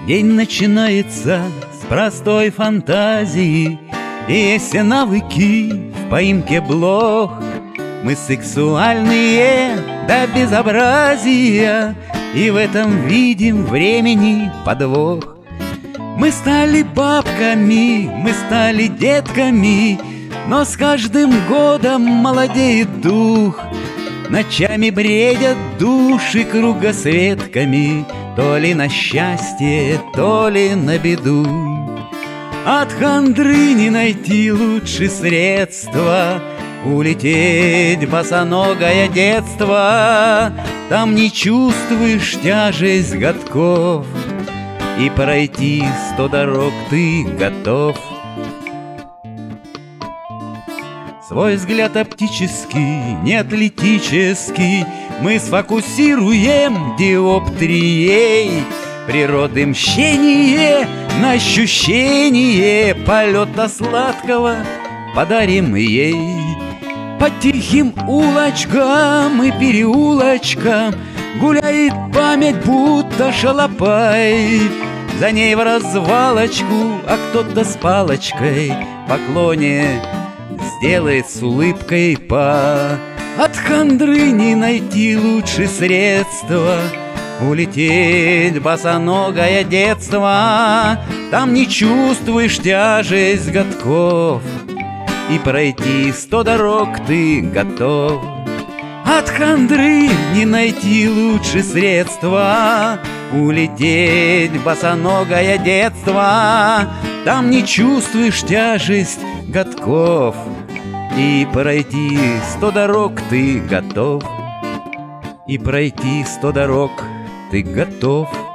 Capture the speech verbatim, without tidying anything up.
День начинается с простой фантазии, и если навыки в поимке блох, мы сексуальные до безобразия, и в этом видим времени подвох. Мы стали бабками, мы стали детками, но с каждым годом молодеет дух. Ночами бредят души кругосветками, то ли на счастье, то ли на беду. От хандры не найти лучше средства улететь в босоногое детство. Там не чувствуешь тяжесть годков, и пройти сто дорог ты готов. Свой взгляд оптический, не атлетический, мы сфокусируем диоптрией природы мщение на ощущение полета сладкого подарим ей. По тихим улочкам и переулочкам гуляет память, будто шалопай. За ней в развалочку, а кто-то с палочкой поклоне сделает с улыбкой па. От хандры не найти лучше средства улететь в босоногое детство. Там не чувствуешь тяжесть годков, и пройти сто дорог ты готов. От хандры не найти лучше средства улететь в босоногое детство. Там не чувствуешь тяжесть годков, и пройти сто дорог ты готов. И пройти сто дорог ты готов.